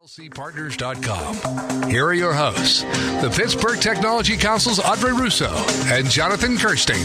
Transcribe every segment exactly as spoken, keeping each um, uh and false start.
C Partners dot com. Here are your hosts, the Pittsburgh Technology Council's Audrey Russo and Jonathan Kirstein.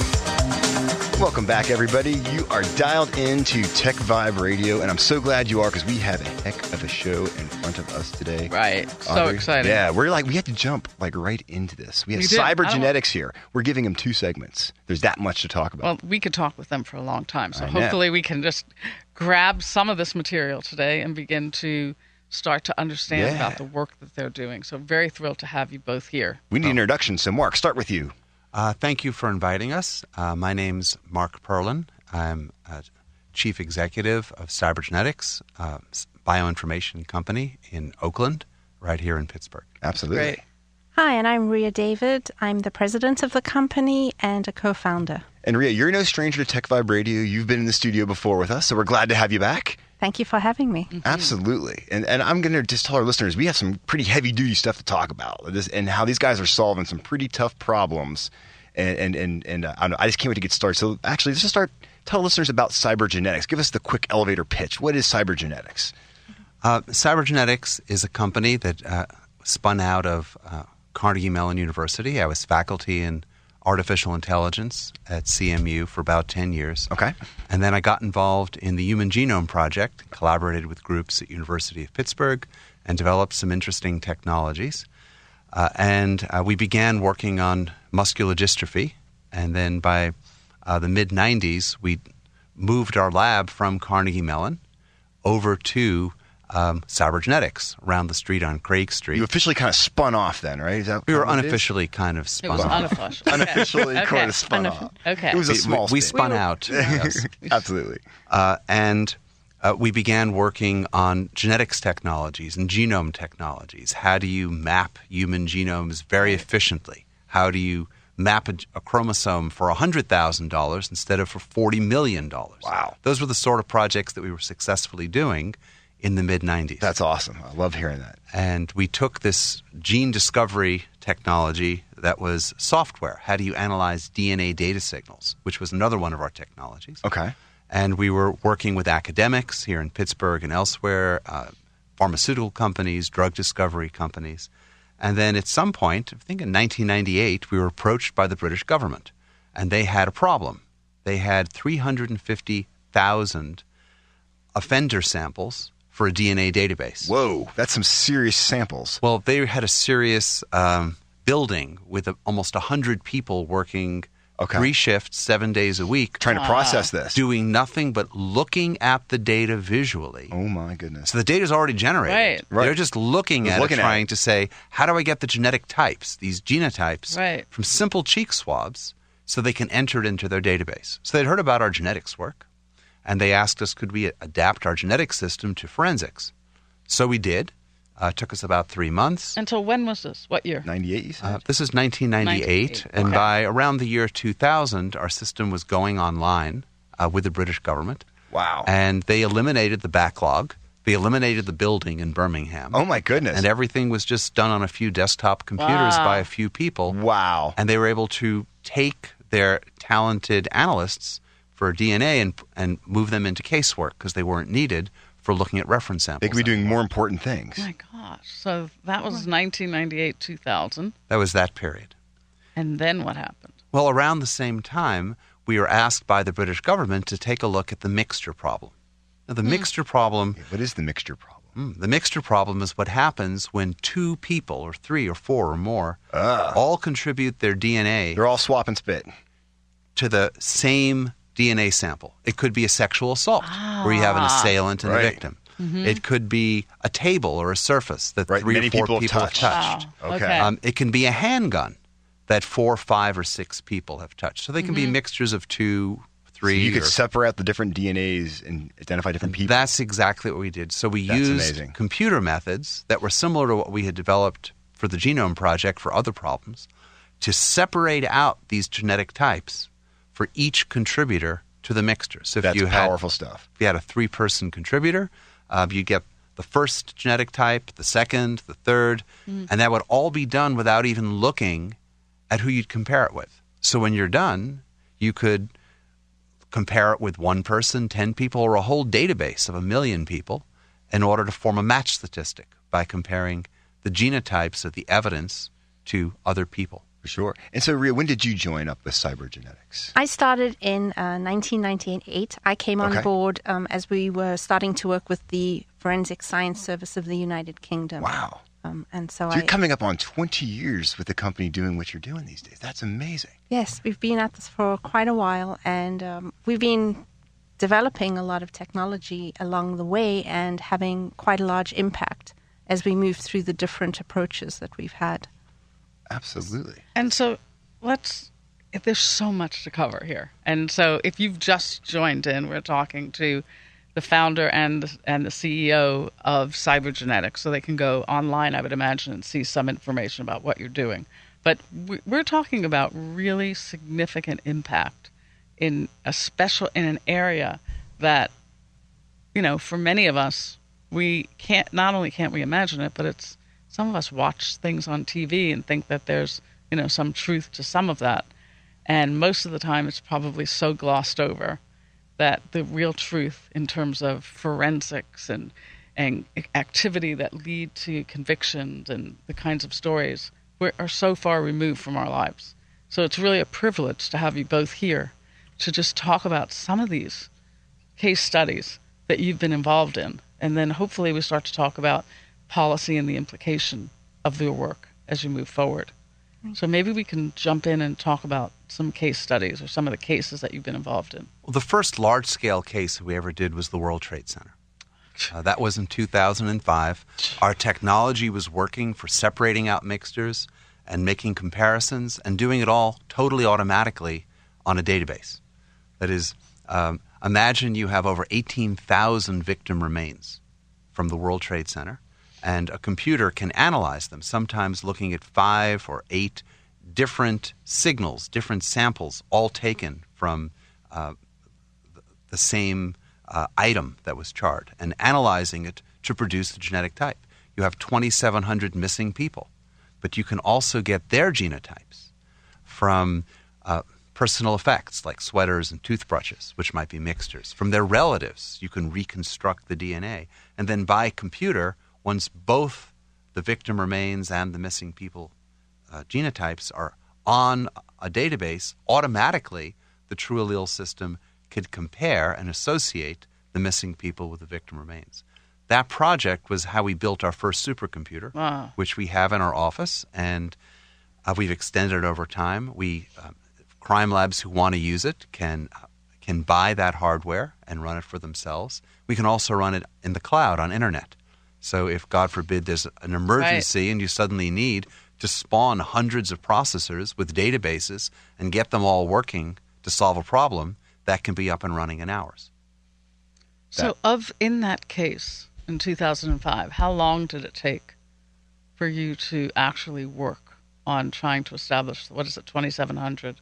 Welcome back, everybody. You are dialed into Tech Vibe Radio, and I'm so glad you are because we have a heck of a show in front of us today. Right. So Audrey. exciting. Yeah, we're like, we had to jump like right into this. We have We did. cybergenetics here. We're giving them two segments. There's that much to talk about. Well, we could talk with them for a long time, so I know. hopefully we can just grab some of this material today and begin to start to understand Yeah. about the work that they're doing. So very thrilled to have you both here. We need an introduction, so Mark, start with you. Uh, thank you for inviting us. Uh, my name's Mark Perlin. I'm uh, Chief Executive of Cybergenetics, uh, bioinformation company in Oakland, right here in Pittsburgh. Absolutely. Great. Hi, and I'm Ria David. I'm the president of the company and a co-founder. And Ria, you're no stranger to Tech Vibe Radio. You've been in the studio before with us, so we're glad to have you back. Thank you for having me. Mm-hmm. Absolutely. And and I'm going to just tell our listeners, we have some pretty heavy-duty stuff to talk about, this, and how these guys are solving some pretty tough problems. And and and, and uh, I, don't know, I just can't wait to get started. So actually, let's just start. Tell listeners about cybergenetics. Give us the quick elevator pitch. What is cybergenetics? Uh, Cybergenetics is a company that uh, spun out of uh, Carnegie Mellon University. I was faculty in artificial intelligence at C M U for about ten years. Okay. And then I got involved in the Human Genome Project, collaborated with groups at University of Pittsburgh, and developed some interesting technologies. Uh, and uh, we began working on muscular dystrophy. And then by uh, the mid nineties, we moved our lab from Carnegie Mellon over to um, Cybergenetics around the street on Craig Street. You officially kind of spun off then, right? Is that we were what it is? unofficially kind of It spun was off. unofficial. Unofficially Okay. kind of spun Unof- off. Okay. It was a We- small we, we space. spun We were- out. Yes. Absolutely. Uh, and uh, we began working on genetics technologies and genome technologies. How do you map human genomes very efficiently? How do you map a, a chromosome for one hundred thousand dollars instead of for forty million dollars? Wow. Those were the sort of projects that we were successfully doing in the mid nineties. That's awesome. I love hearing that. And we took this gene discovery technology that was software. How do you analyze D N A data signals, which was another one of our technologies. Okay. And we were working with academics here in Pittsburgh and elsewhere, uh, pharmaceutical companies, drug discovery companies. And then at some point, I think in nineteen ninety-eight, we were approached by the British government. And they had a problem. They had three hundred fifty thousand offender samples for a D N A database. Whoa, that's some serious samples. Well, they had a serious um, building with a, almost one hundred people working Okay. three shifts, seven days a week, Trying to process this. doing nothing but looking at the data visually. Oh, my goodness. So the data's already generated. Right. Right. They're just looking Just at looking it, at trying it. to say, how do I get the genetic types, these genotypes, Right. from simple cheek swabs so they can enter it into their database? So they'd heard about our genetics work, and they asked us, could we adapt our genetic system to forensics? So we did. Uh, it took us about three months. Until when was this? What year? ninety-eight, you said? Uh, this is nineteen ninety-eight, ninety-eight, and okay. by around the year two thousand, our system was going online uh, with the British government. Wow. And they eliminated the backlog. They eliminated the building in Birmingham. Oh, my goodness. And everything was just done on a few desktop computers Wow. by a few people. Wow. And they were able to take their talented analysts for D N A and, and move them into casework because they weren't needed for looking at reference samples. They could be doing more important things. Oh my gosh. So that was nineteen ninety-eight, two thousand. That was that period. And then what happened? Well, around the same time, we were asked by the British government to take a look at the mixture problem. Now, the mixture problem, What is the mixture problem? mm, the mixture problem is what happens when two people, or three or four or more, all contribute their D N A They're all swap and spit. to the same D N A sample. It could be a sexual assault where you have an assailant and Right. a victim. It could be a table or a surface that Right, three many or four people people, have have touched. touched. Wow. Okay. Okay. Um, it can be a handgun that four, five, or six people have touched. So they can be mixtures of two, So three. you could or- separate out the different D N As and identify different people. That's exactly what we did. So we That's used amazing. computer methods that were similar to what we had developed for the Genome Project for other problems to separate out these genetic types for each contributor to the mixture. So if That's you had, powerful stuff. if you had a three-person contributor, uh, you get the first genetic type, the second, the third, and that would all be done without even looking at who you'd compare it with. So when you're done, you could compare it with one person, ten people, or a whole database of a million people in order to form a match statistic. by comparing the genotypes of the evidence to other people. For sure. And so, Rhea, when did you join up with Cybergenetics? I started in uh, nineteen ninety-eight. I came on Okay. board um, as we were starting to work with the Forensic Science Service of the United Kingdom. Wow. Um, and so, So I, you're coming up on twenty years with the company doing what you're doing these days. That's amazing. yes, we've been at this for quite a while, and um, we've been developing a lot of technology along the way and having quite a large impact as we move through the different approaches that we've had. Absolutely. And so let's, there's so much to cover here. And so if you've just joined in, we're talking to the founder and the, and the C E O of Cybergenetics, so they can go online, I would imagine, and see some information about what you're doing. But we- we're talking about really significant impact in a special, in an area that, you know, for many of us, we can't, not only can't we imagine it, but it's, some of us watch things on T V and think that there's, you know, some truth to some of that. And most of the time it's probably so glossed over that the real truth in terms of forensics and, and activity that lead to convictions and the kinds of stories we're, are so far removed from our lives. So it's really a privilege to have you both here to just talk about some of these case studies that you've been involved in. And then hopefully we start to talk about policy and the implication of your work as you move forward. So maybe we can jump in and talk about some case studies or some of the cases that you've been involved in. Well, the first large-scale case we ever did was the World Trade Center. Uh, that was in two thousand five. Our technology was working for separating out mixtures and making comparisons and doing it all totally automatically on a database. That is, um, imagine you have over eighteen thousand victim remains from the World Trade Center, and a computer can analyze them, sometimes looking at five or eight different signals, different samples, all taken from uh, the same uh, item that was charred, and analyzing it to produce the genetic type. You have twenty-seven hundred missing people, but you can also get their genotypes from uh, personal effects like sweaters and toothbrushes, which might be mixtures. From their relatives, you can reconstruct the D N A. And then by computer, once both the victim remains and the missing people uh, genotypes are on a database, automatically the True Allele system could compare and associate the missing people with the victim remains. That project was how we built our first supercomputer, Wow. which we have in our office, and uh, we've extended it over time. We uh, crime labs who want to use it can uh, can buy that hardware and run it for themselves. We can also run it in the cloud on internet. So if, God forbid, there's an emergency and you suddenly need to spawn hundreds of processors with databases and get them all working to solve a problem, that can be up and running in hours. So That- of in that case in two thousand five, how long did it take for you to actually work on trying to establish, what is it, twenty-seven hundred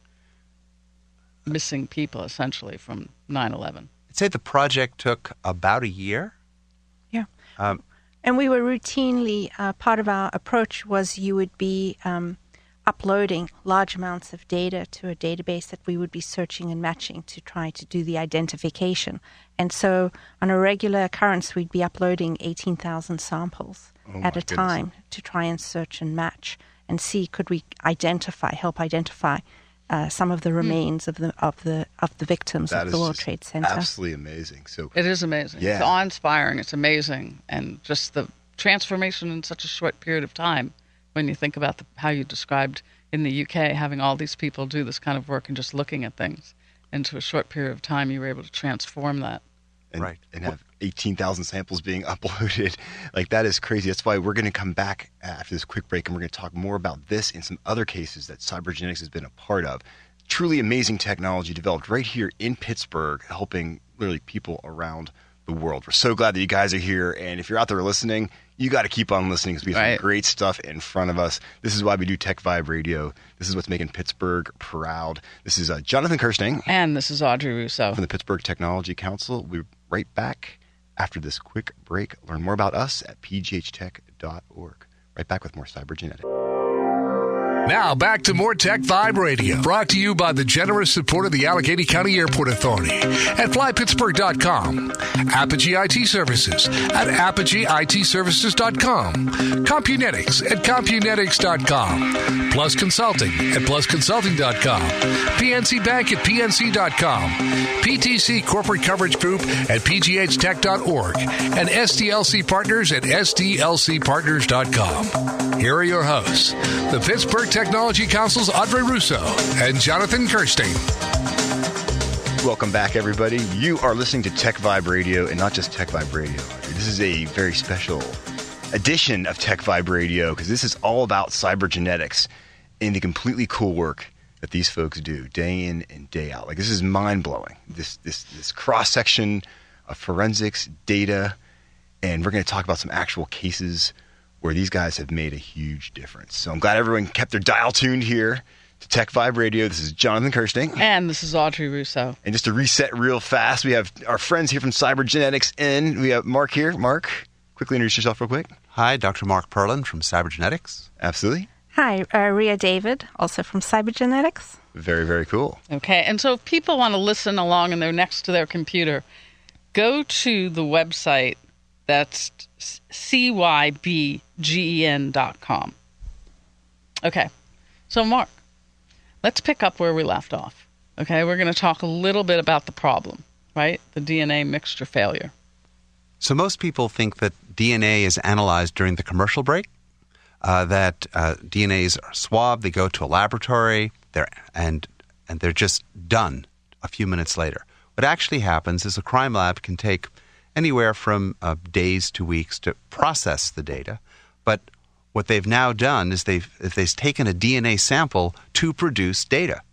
missing people essentially from nine eleven? I'd say the project took about a year. Yeah. Um, And we were routinely, uh, part of our approach was you would be um, uploading large amounts of data to a database that we would be searching and matching to try to do the identification. And so on a regular occurrence, we'd be uploading eighteen thousand samples Oh, at my a time to try and search and match and see could we identify, help identify uh, some of the remains of the of the of the victims That of is the World just Trade Center. absolutely amazing. So It is amazing. Yeah. It's awe-inspiring. It's amazing. And just the transformation in such a short period of time when you think about the, how you described in the U K, having all these people do this kind of work and just looking at things. Into a short period of time, you were able to transform that. and, Right. and have eighteen thousand samples being uploaded. Like, that is crazy. That's why we're going to come back after this quick break, and we're going to talk more about this and some other cases that Cybergenetics has been a part of. Truly amazing technology developed right here in Pittsburgh, helping literally people around the world. We're so glad that you guys are here, and if you're out there listening, you got to keep on listening because we have Right. some great stuff in front of us. This is why we do Tech Vibe Radio. This is what's making Pittsburgh proud. This is uh, Jonathan Kirsting And this is Audrey Rousseau. from the Pittsburgh Technology Council. We're right back after this quick break. Learn more about us at p g h tech dot org. Right back with more Cybergenetics. Now back to more Tech Vibe Radio, brought to you by the generous support of the Allegheny County Airport Authority at fly pittsburgh dot com, Apogee I T Services at apogee I T services dot com, Compunetics at compunetics dot com, Plus Consulting at plus consulting dot com, P N C Bank at p n c dot com, P T C Corporate Coverage Group at p g h tech dot org, and S D L C Partners at s d l c partners dot com. Here are your hosts, the Pittsburgh Technology Council's Audrey Russo and Jonathan Kirstein. Welcome back, everybody. You are listening to Tech Vibe Radio, and not just Tech Vibe Radio. This is a very special edition of Tech Vibe Radio because this is all about cybergenetics and the completely cool work that these folks do day in and day out. Like, this is mind-blowing. This this this cross-section of forensics, data, and we're going to talk about some actual cases where these guys have made a huge difference. So I'm glad everyone kept their dial tuned here to Tech Vibe Radio. This is Jonathan Kirstein. And this is Audrey Russo. And just to reset real fast, we have our friends here from Cybergenetics in. We have Mark here. Mark, quickly introduce yourself real quick. Hi, Doctor Mark Perlin from Cybergenetics. Absolutely. Hi, uh, Ria David, also from Cybergenetics. Very, very cool. Okay, and so if people want to listen along and they're next to their computer, go to the website that's c y b gen dot com. Okay, so Mark, let's pick up where we left off. Okay, we're going to talk a little bit about the problem, right? The D N A mixture failure. So most people think that D N A is analyzed during the commercial break, uh, that uh, D N As are swabbed, they go to a laboratory, they're, and and they're just done a few minutes later. What actually happens is a crime lab can take anywhere from uh, days to weeks to process the data, but what they've now done is they've, they've taken a D N A sample to produce data.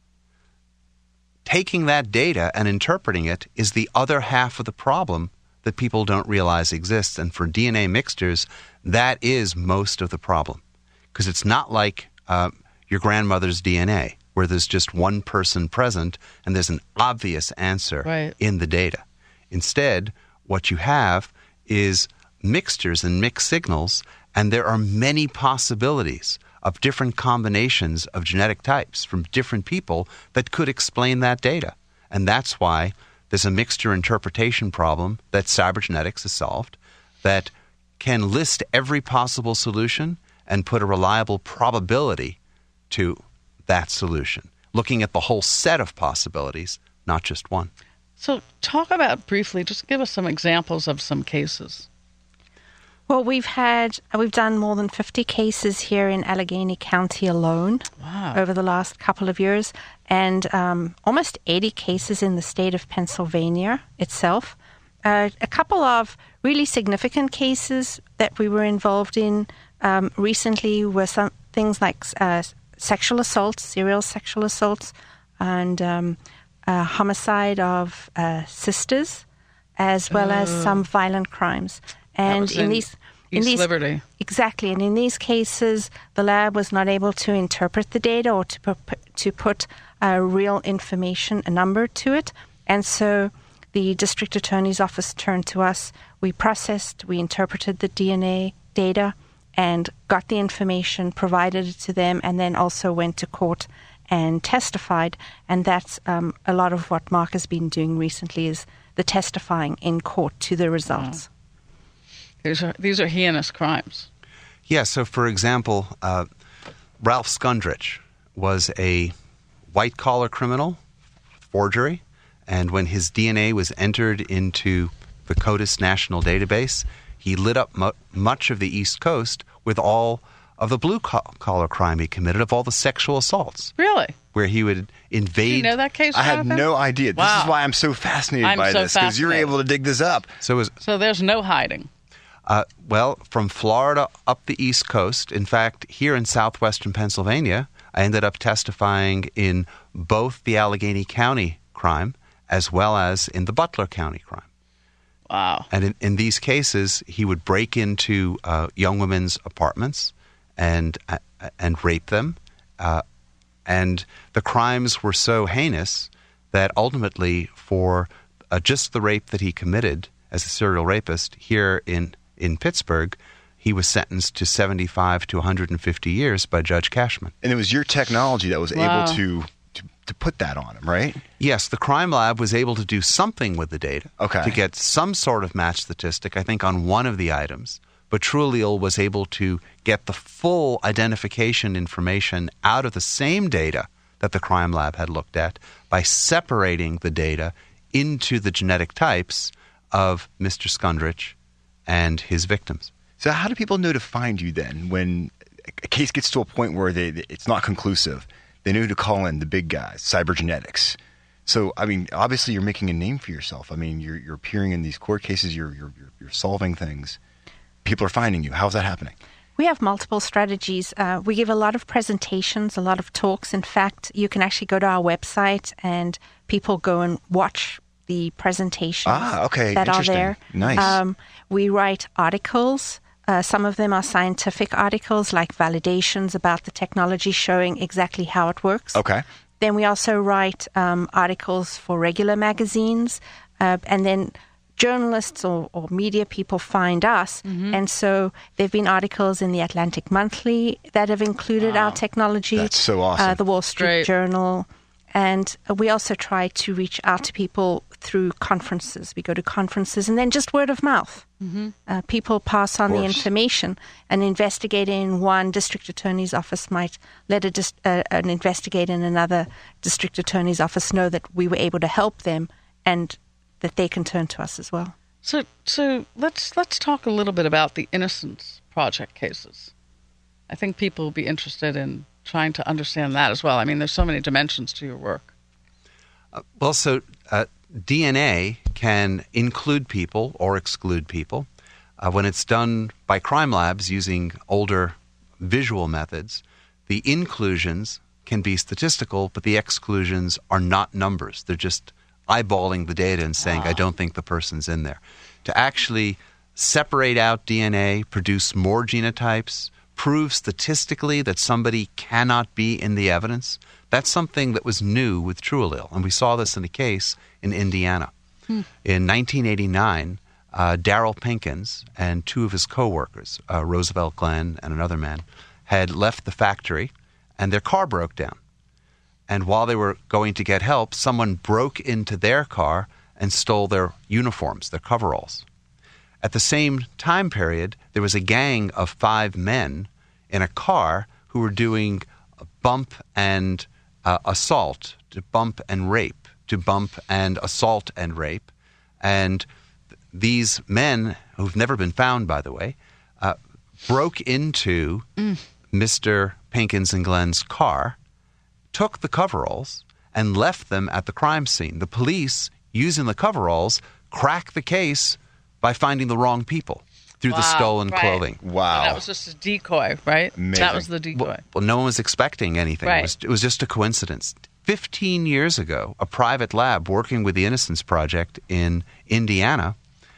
Taking that data and interpreting it is the other half of the problem that people don't realize exists. And for D N A mixtures, that is most of the problem. Because it's not like uh, your grandmother's D N A, where there's just one person present and there's an obvious answer right. in the data. Instead, what you have is mixtures and mixed signals, and there are many possibilities of different combinations of genetic types from different people that could explain that data. And that's why there's a mixture interpretation problem that cybergenetics has solved that can list every possible solution and put a reliable probability to that solution, looking at the whole set of possibilities, not just one. So talk about briefly, just give us some examples of some cases. Well, we've had, we've done more than fifty cases here in Allegheny County alone Wow. over the last couple of years, and um, almost eighty cases in the state of Pennsylvania itself. Uh, a couple of really significant cases that we were involved in um, recently were some things like uh, sexual assaults, serial sexual assaults, and um, uh, homicide of uh, sisters, as well as some violent crimes. And in, in these, in East these, Liberty. exactly, and in these cases, the lab was not able to interpret the data or to put, to put uh, real information, a number to it, and so the district attorney's office turned to us. We processed, we interpreted the D N A data, and got the information, provided it to them, and then also went to court and testified. And that's um, a lot of what Mark has been doing recently, is the testifying in court to the results. Wow. These are, these are heinous crimes. Yeah, so for example, uh, Ralph Skundrich was a white-collar criminal, forgery, and when his D N A was entered into the CODIS national database, he lit up mu- much of the East Coast with all of the blue-collar crime he committed, of all the sexual assaults. Really? Where he would invade... Do you know that case, I had Jonathan? no idea. This Wow. is why I'm so fascinated I'm by so this, because you're fascinated. able to dig this up. So it was... So there's no hiding. Uh, well, from Florida up the East Coast, in fact, here in southwestern Pennsylvania, I ended up testifying in both the Allegheny County crime as well as in the Butler County crime. Wow. And in, in these cases, he would break into uh, young women's apartments and uh, and rape them. Uh, and the crimes were so heinous that ultimately, for uh, just the rape that he committed as a serial rapist here in, in Pittsburgh, he was sentenced to seventy-five to one hundred fifty years by Judge Cashman. And it was your technology that was Wow. able to, to to put that on him, right? Yes, the crime lab was able to do something with the data Okay. to get some sort of match statistic, I think, on one of the items. But Trulil was able to get the full identification information out of the same data that the crime lab had looked at by separating the data into the genetic types of Mister Skundrich and his victims. So how do people know to find you then when a case gets to a point where they, it's not conclusive? They know to call in the big guys, cybergenetics. So, I mean, obviously you're making a name for yourself. I mean, you're, you're appearing in these court cases. You're, you're, you're solving things. People are finding you. How's that happening? We have multiple strategies. Uh, we give a lot of presentations, a lot of talks. In fact, you can actually go to our website and people go and watch the presentations Ah, okay. that are Interesting. there. Nice. Um, we write articles. Uh, some of them are scientific articles, like validations about the technology showing exactly how it works. Okay. Then we also write um, articles for regular magazines, uh, and then journalists or, or media people find us. Mm-hmm. And so there have been articles in the Atlantic Monthly that have included Wow. our technology. That's so awesome. Uh, the Wall Street Great. Journal. And uh, we also try to reach out to people through conferences. We go to conferences and then just word of mouth. Mm-hmm. Uh, people pass on the course. information. An investigator in one district attorney's office might let a dis- uh, an investigator in another district attorney's office know that we were able to help them and that they can turn to us as well. So, so let's let's talk a little bit about the Innocence Project cases. I think people will be interested in trying to understand that as well. I mean, there's so many dimensions to your work. Uh, well, so uh, D N A can include people or exclude people. Uh, when it's done by crime labs using older visual methods, the inclusions can be statistical, but the exclusions are not numbers. They're just eyeballing the data and saying, I don't think the person's in there. To actually separate out D N A, produce more genotypes, prove statistically that somebody cannot be in the evidence, that's something that was new with Trulil. And we saw this in a case in Indiana. Hmm. In nineteen eighty-nine, uh, Daryl Pinkins and two of his coworkers, uh, Roosevelt Glenn and another man, had left the factory and their car broke down. And while they were going to get help, someone broke into their car and stole their uniforms, their coveralls. At the same time period, there was a gang of five men in a car who were doing bump and uh, assault, to bump and rape, to bump and assault and rape. And th- these men, who've never been found, by the way, uh, broke into mm. Mister Pinkins and Glenn's car, took the coveralls, and left them at the crime scene. The police, using the coveralls, cracked the case by finding the wrong people through Wow, the stolen right. clothing. Wow. And that was just a decoy, right? Amazing. That was the decoy. Well, well, no one was expecting anything. Right. It was, it was just a coincidence. Fifteen years ago, a private lab working with the Innocence Project in Indiana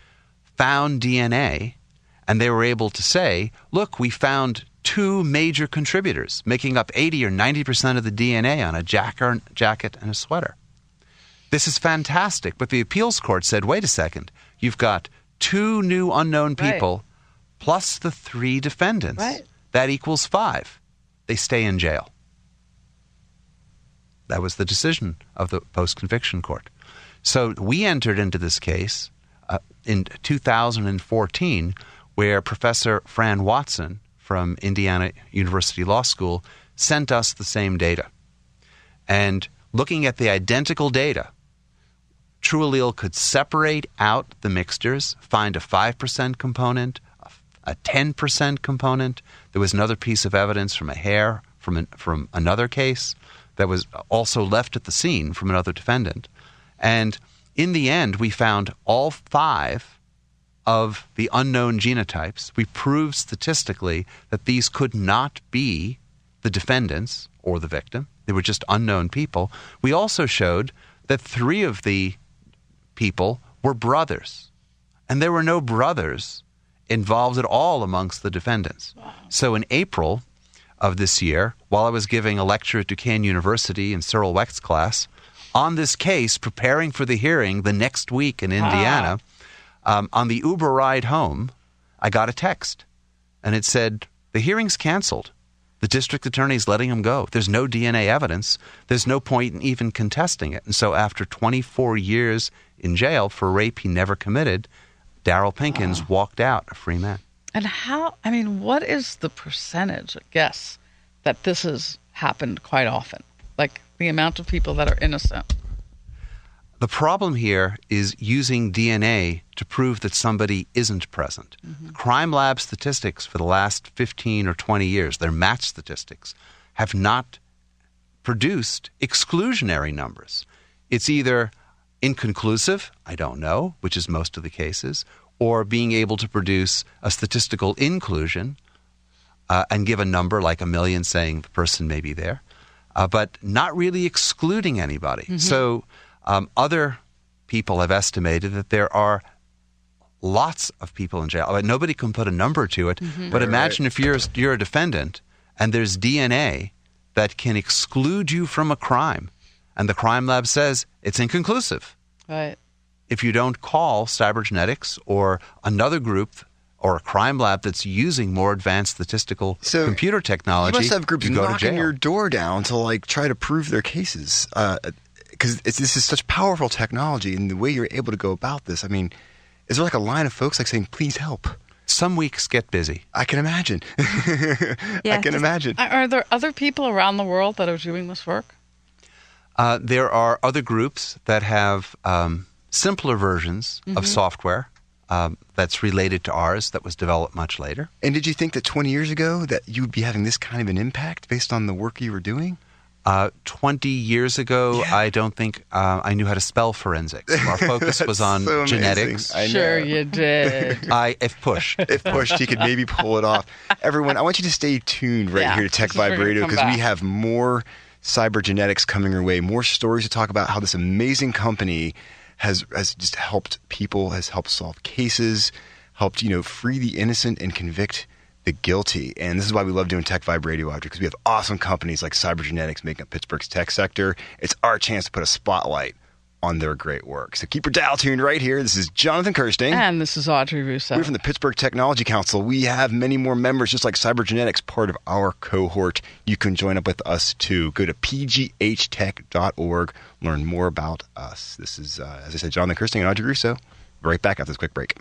found D N A, and they were able to say, look, we found two major contributors making up eighty or ninety percent of the D N A on a jacket and a sweater. This is fantastic. But the appeals court said, wait a second, you've got two new unknown people Right. plus the three defendants. Right. That equals five. They stay in jail. That was the decision of the post-conviction court. So we entered into this case uh, in two thousand fourteen, where Professor Fran Watson from Indiana University Law School sent us the same data. And looking at the identical data, Trulil could separate out the mixtures, find a five percent component, a ten percent component. There was another piece of evidence from a hair from, an, from another case that was also left at the scene from another defendant. And in the end, we found all five of the unknown genotypes. We proved statistically that these could not be the defendants or the victim. They were just unknown people. We also showed that three of the people were brothers, and there were no brothers involved at all amongst the defendants. Wow. So in April of this year, while I was giving a lecture at Duquesne University in Cyril Wecht's class on this case, preparing for the hearing the next week in Indiana, ah. um, on the Uber ride home, I got a text. and it said, the hearing's canceled. The district attorney's letting him go. There's no D N A evidence. There's no point in even contesting it. And so after twenty-four years in jail for rape he never committed, Darryl Pinkins wow. walked out a free man. And how, I mean, what is the percentage, I guess, that this has happened quite often? Like the amount of people that are innocent? The problem here is using D N A to prove that somebody isn't present. Mm-hmm. Crime lab statistics for the last fifteen or twenty years, their match statistics, have not produced exclusionary numbers. It's either inconclusive, I don't know, which is most of the cases, or being able to produce a statistical inclusion uh, and give a number like a million saying the person may be there, uh, but not really excluding anybody. Mm-hmm. So um, other people have estimated that there are lots of people in jail. I mean, nobody can put a number to it, mm-hmm. but right, imagine right. if you're, you're a defendant and there's D N A that can exclude you from a crime, and the crime lab says it's inconclusive. Right. If you don't call cybergenetics or another group or a crime lab that's using more advanced statistical so computer technology, you must have groups you go to knocking jail. your door down to like try to prove their cases, because uh, this is such powerful technology, and the way you're able to go about this. I mean, is there like a line of folks like saying, "Please help"? Some weeks get busy. I can imagine. Yeah, I can imagine. Are there other people around the world that are doing this work? Uh, there are other groups that have um, simpler versions mm-hmm. of software um, that's related to ours that was developed much later. And did you think that twenty years ago that you would be having this kind of an impact based on the work you were doing? Uh, twenty years ago, yeah. I don't think uh, I knew how to spell forensics. Our focus was on so genetics. I know. Sure you did. I, if pushed. If pushed, he could maybe pull it off. Everyone, I want you to stay tuned right Yeah, here to Tech this is where Vibe we Radio, come because we back. have more cybergenetics coming your way, more stories to talk about how this amazing company has has just helped people, has helped solve cases, helped, you know, free the innocent and convict the guilty. And this is why we love doing Tech Vibe Radio, Audrey, because we have awesome companies like Cybergenetics making up Pittsburgh's tech sector. It's our chance to put a spotlight on their great work. So keep your dial tuned right here. This is Jonathan Kirsting. And this is Audrey Russo. We're from the Pittsburgh Technology Council. We have many more members, just like Cybergenetics, part of our cohort. You can join up with us, too. Go to p g h tech dot org. Learn more about us. This is, uh, as I said, Jonathan Kirsting and Audrey Russo. Right back after this quick break.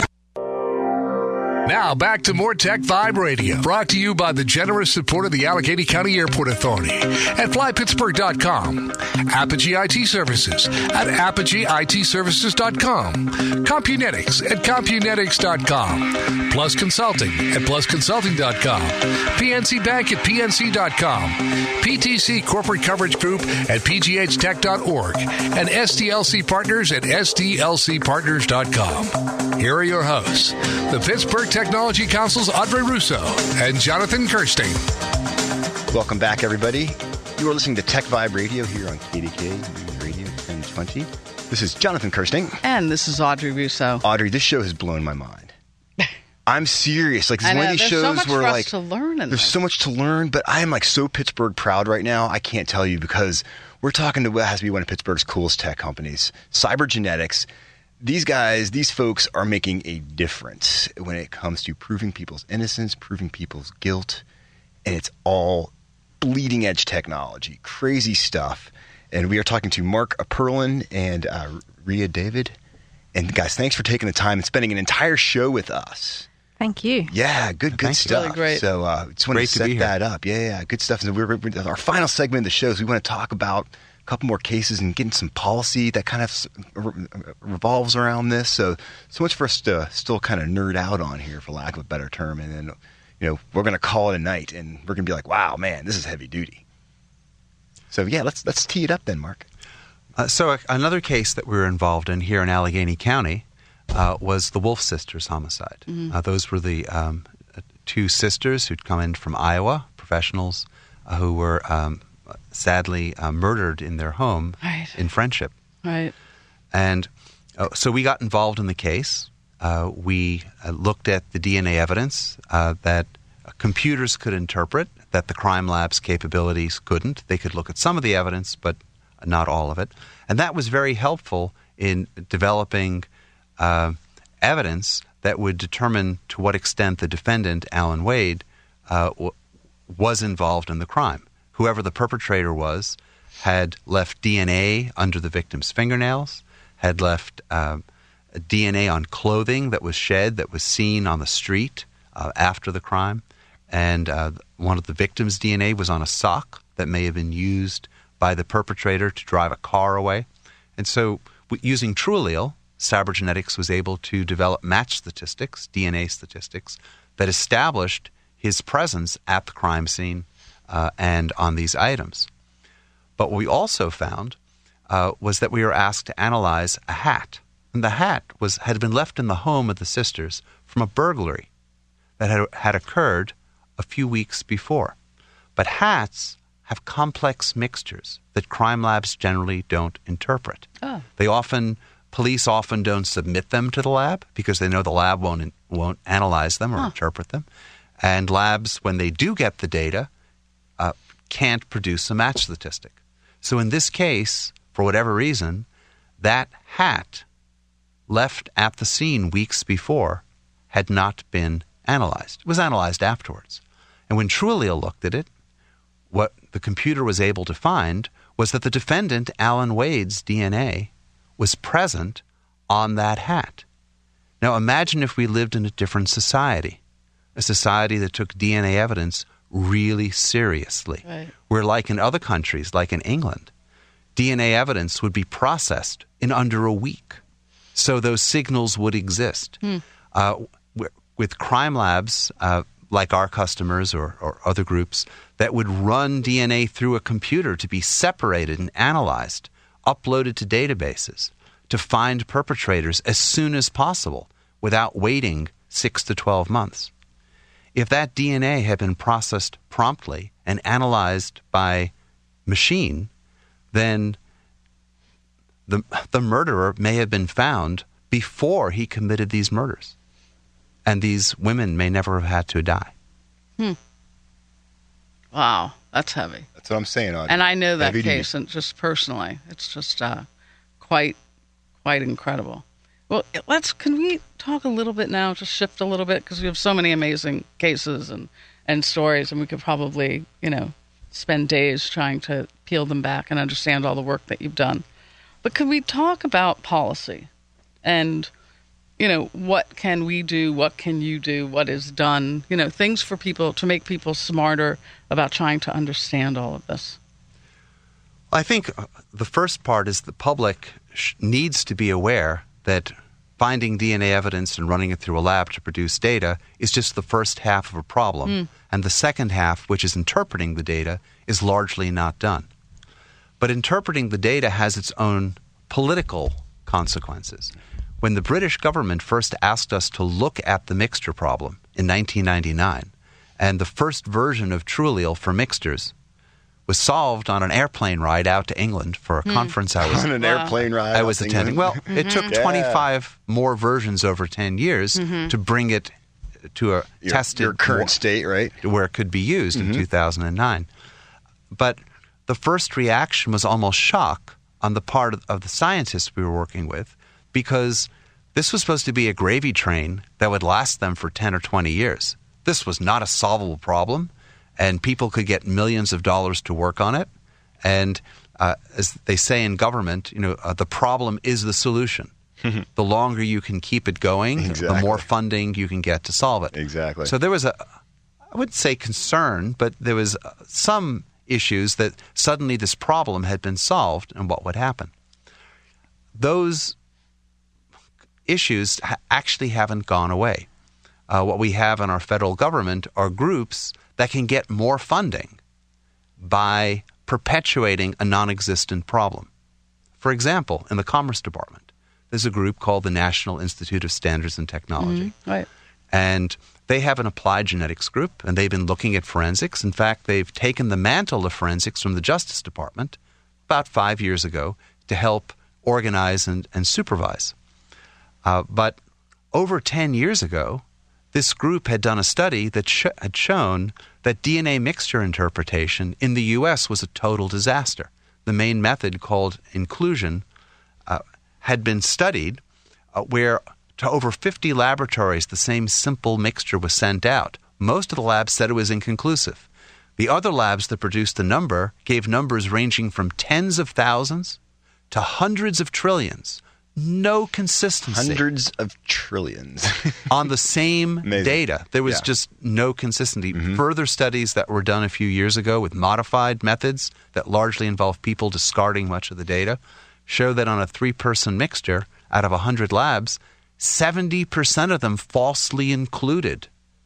Now back to more Tech Vibe Radio, brought to you by the generous support of the Allegheny County Airport Authority at fly pittsburgh dot com, Apogee I T Services at apogee I T services dot com, Compunetics at compunetics dot com, Plus Consulting at plus consulting dot com, P N C Bank at p n c dot com, P T C Corporate Coverage Group at p g h tech dot org, and S D L C Partners at s d l c partners dot com. Here are your hosts, the Pittsburgh Technology Council's Audrey Russo and Jonathan Kirsting. Welcome back, everybody. You are listening to Tech Vibe Radio here on K D K News Radio ten twenty. This is Jonathan Kirsting. And this is Audrey Russo. Audrey, this show has blown my mind. I'm serious. Like, this I is know, one of these there's shows so much where, for us like, to learn in there's this. so much to learn, but I am, like, so Pittsburgh proud right now. I can't tell you, because we're talking to what has to be one of Pittsburgh's coolest tech companies, Cybergenetics. These guys, these folks are making a difference when it comes to proving people's innocence, proving people's guilt, and it's all bleeding edge technology, crazy stuff. And we are talking to Mark Perlin and uh, Ria David. And guys, thanks for taking the time and spending an entire show with us. Thank you. Yeah, good, good Thank you. stuff. Really great. So uh, just want Great to to set be here. that up. Yeah, yeah, good stuff. So we're, we're, our final segment of the show is we want to talk about a couple more cases and getting some policy that kind of s- re- revolves around this. So, so much for us to still kind of nerd out on here, for lack of a better term. And then, you know, we're going to call it a night, and we're going to be like, wow, man, this is heavy duty. So, yeah, let's let's tee it up then, Mark. Uh, so uh, another case that we were involved in here in Allegheny County uh, was the Wolf Sisters homicide. Mm-hmm. Uh, those were the um, two sisters who'd come in from Iowa, professionals uh, who were um, sadly uh, murdered in their home Right. in Friendship. Right. And uh, so we got involved in the case. Uh, we uh, looked at the D N A evidence uh, that uh, computers could interpret, that the crime lab's capabilities couldn't. They could look at some of the evidence, but not all of it. And that was very helpful in developing uh, evidence that would determine to what extent the defendant, Alan Wade, uh, w- was involved in the crime. Whoever the perpetrator was had left D N A under the victim's fingernails, had left uh, D N A on clothing that was shed, that was seen on the street uh, after the crime, and uh, one of the victim's D N A was on a sock that may have been used by the perpetrator to drive a car away. And so w- using TrueAllele, Cybergenetics was able to develop match statistics, D N A statistics, that established his presence at the crime scene uh, and on these items. But what we also found uh, was that we were asked to analyze a hat. And the hat was had been left in the home of the sisters from a burglary that had, had occurred a few weeks before. But hats have complex mixtures that crime labs generally don't interpret. Oh. They often... Police often don't submit them to the lab because they know the lab won't won't analyze them or huh. interpret them. And labs, when they do get the data, uh, can't produce a match statistic. So in this case, for whatever reason, that hat left at the scene weeks before had not been analyzed. It was analyzed afterwards. And when TrueAllele looked at it, what the computer was able to find was that the defendant, Alan Wade's D N A, was present on that hat. Now imagine if we lived in a different society, a society that took D N A evidence really seriously. Right. Where like in other countries, like in England, D N A evidence would be processed in under a week. So those signals would exist. Hmm. Uh, with crime labs, uh, like our customers or, or other groups, that would run D N A through a computer to be separated and analyzed, uploaded to databases to find perpetrators as soon as possible without waiting six to twelve months. If that D N A had been processed promptly and analyzed by machine, then the, the murderer may have been found before he committed these murders. And these women may never have had to die. Hmm. Wow, that's heavy. That's what I'm saying, Audrey. And I know that heavy case, duty. and just personally, it's just uh, quite, quite incredible. Well, let's. Can we talk a little bit now? Just shift a little bit because we have so many amazing cases and, and stories, and we could probably, you know, spend days trying to peel them back and understand all the work that you've done. But could we talk about policy and, you know, what can we do? What can you do? What is done? You know, things for people to make people smarter about trying to understand all of this. I think the first part is the public sh- needs to be aware that finding D N A evidence and running it through a lab to produce data is just the first half of a problem. Mm. And the second half, which is interpreting the data, is largely not done. But interpreting the data has its own political consequences. When the British government first asked us to look at the mixture problem in nineteen ninety-nine, and the first version of TrueAllele for mixtures was solved on an airplane ride out to England for a hmm. conference I was on an wow. airplane ride. I was attending. Well, mm-hmm. it took yeah. twenty-five more versions over ten years mm-hmm. to bring it to a your, tested your current more, state, right, where it could be used mm-hmm. in two thousand nine. But the first reaction was almost shock on the part of, of the scientists we were working with, because this was supposed to be a gravy train that would last them for ten or twenty years. This was not a solvable problem, and people could get millions of dollars to work on it. And uh, as they say in government, you know, uh, the problem is the solution. The longer you can keep it going, exactly. the more funding you can get to solve it. Exactly. So there was a, I wouldn't say concern, but there was uh, some issues that suddenly this problem had been solved and what would happen. Those issues ha- actually haven't gone away. Uh, what we have in our federal government are groups that can get more funding by perpetuating a non-existent problem. For example, in the Commerce Department, there's a group called the National Institute of Standards and Technology. Mm-hmm. Right. And they have an applied genetics group, and they've been looking at forensics. In fact, they've taken the mantle of forensics from the Justice Department about five years ago to help organize and, and supervise. Uh, but over ten years ago, this group had done a study that sh- had shown that D N A mixture interpretation in the U S was a total disaster. The main method, called inclusion, uh, had been studied uh, where To over fifty laboratories, the same simple mixture was sent out. Most of the labs said it was inconclusive. The other labs that produced the number gave numbers ranging from tens of thousands to hundreds of trillions. No consistency. Hundreds of trillions. On the same Amazing. data. There was Yeah. just no consistency. Mm-hmm. Further studies that were done a few years ago with modified methods that largely involve people discarding much of the data show that on a three-person mixture out of one hundred labs, seventy percent of them falsely included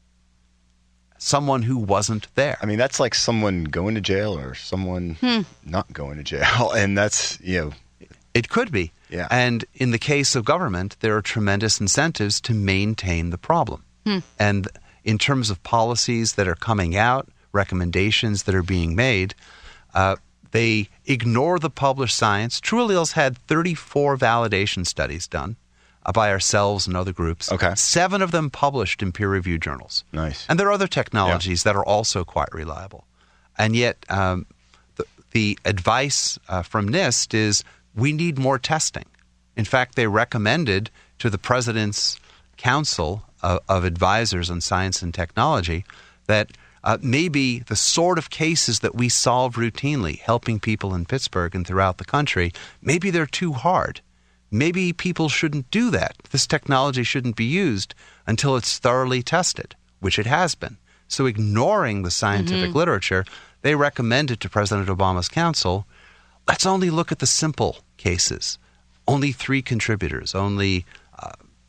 someone who wasn't there. I mean, that's like someone going to jail or someone Hmm. not going to jail. And that's, you know, It could be. Yeah. And in the case of government, there are tremendous incentives to maintain the problem. Hmm. And in terms of policies that are coming out, recommendations that are being made, uh, they ignore the published science. TrueAlleles had thirty-four validation studies done uh, by ourselves and other groups. Okay. Seven of them published in peer-reviewed journals. Nice. And there are other technologies that are also quite reliable. And yet um, the, the advice uh, from NIST is we need more testing. In fact, they recommended to the President's Council of, of Advisors on Science and Technology that uh, maybe the sort of cases that we solve routinely, helping people in Pittsburgh and throughout the country, maybe they're too hard. Maybe people shouldn't do that. This technology shouldn't be used until it's thoroughly tested, which it has been. So ignoring the scientific Mm-hmm. literature, they recommended to President Obama's council, let's only look at the simple cases. Only three contributors, only uh,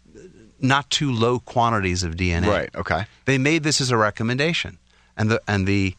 not too low quantities of D N A. Right, okay. They made this as a recommendation. And the and the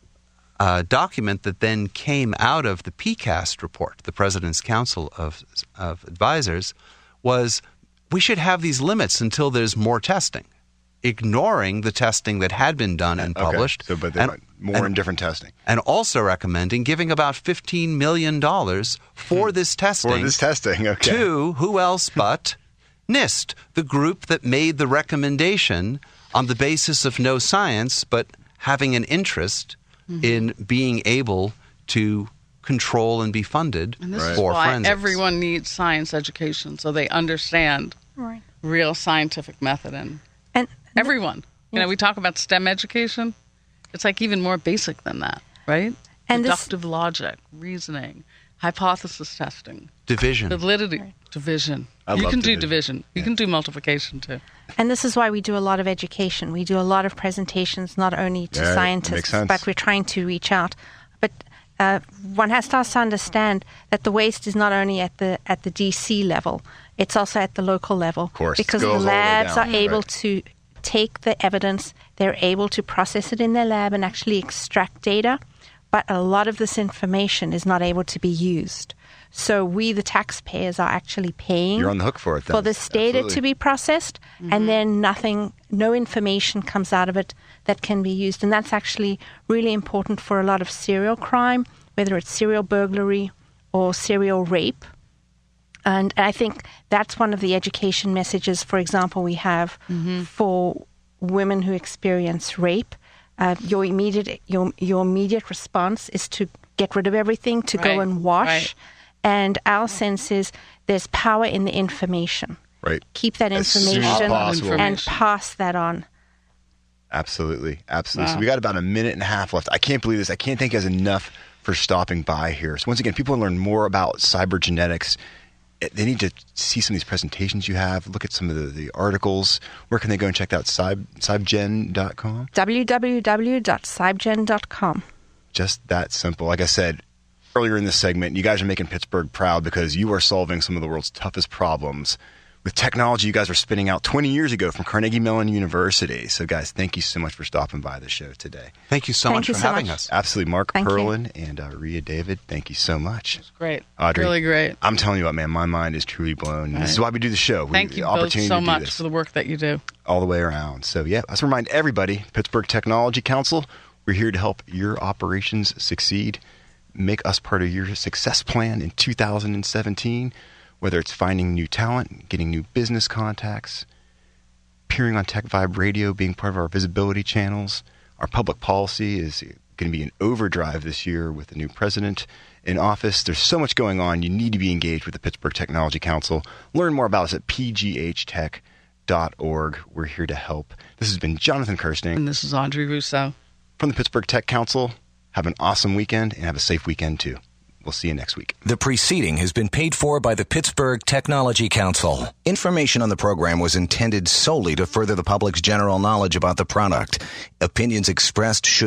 uh, document that then came out of the P CAST report, the President's Council of, of Advisors, was we should have these limits until there's more testing, ignoring the testing that had been done and published. Okay. So, but they and- want more and- and different testing. and also recommending giving about fifteen million dollars for this testing. For this testing, okay. To who else but NIST, the group that made the recommendation on the basis of no science, but having an interest Mm-hmm. in being able to control and be funded And this Right. is for why forensics. everyone needs science education so they understand Right. real scientific method. And And everyone. You know, we talk about STEM education. It's like even more basic than that, right? And this- Deductive logic, reasoning, hypothesis testing, division. validity, division. I you love can do division. division. You can do multiplication too. And this is why we do a lot of education. We do a lot of presentations, not only to Yeah, it makes scientists, sense. but we're trying to reach out. But uh, one has to also understand that the waste is not only at the at the D C level; it's also at the local level. Of course. because Goes all the the way labs down, are able right. to take the evidence, they're able to process it in their lab and actually extract data. But a lot of this information is not able to be used. So we, the taxpayers, are actually paying You're on the hook for it then. for this data Absolutely. to be processed, and then nothing, no information comes out of it that can be used. And that's actually really important for a lot of serial crime, whether it's serial burglary or serial rape. And I think that's one of the education messages, for example, we have for women who experience rape. Uh, your immediate your your immediate response is to get rid of everything, to go Right, and wash. right. And our sense is there's power in the information. Right. Keep that As soon as information possible. and Information. pass that on. Absolutely. Absolutely. So Wow. we got about a minute and a half left. I can't believe this. I can't thank you guys enough for stopping by here. So once again, people want to learn more about cybergenetics. eh, They need to see some of these presentations you have, look at some of the, the articles. Where can they go and check out cyb, cybgen dot com? w w w dot cybgen dot com. Just that simple. Like I said earlier in this segment, you guys are making Pittsburgh proud because you are solving some of the world's toughest problems with technology you guys are spinning out twenty years ago from Carnegie Mellon University. So guys, thank you so much for stopping by the show today. Thank you so Thank much you for so having much. us. Absolutely. Mark Thank you. Perlin and uh, Rhea David, thank you so much. Great. Audrey, Really great. I'm telling you what, man, my mind is truly blown. This is why we do the show. We, Thank the you both opportunity so to do much this for the work that you do. all the way around. So, yeah, let's remind everybody, Pittsburgh Technology Council, we're here to help your operations succeed. Make us part of your success plan in two thousand seventeen, whether it's finding new talent, getting new business contacts, appearing on Tech Vibe Radio, being part of our visibility channels. Our public policy is going to be in overdrive this year with the new president in office. There's so much going on. You need to be engaged with the Pittsburgh Technology Council. Learn more about us at p g h tech dot org. We're here to help. This has been Jonathan Kirsting. And this is Audrey Russo. From the Pittsburgh Tech Council. Have an awesome weekend and have a safe weekend, too. We'll see you next week. The preceding has been paid for by the Pittsburgh Technology Council. Information on the program was intended solely to further the public's general knowledge about the product. Opinions expressed should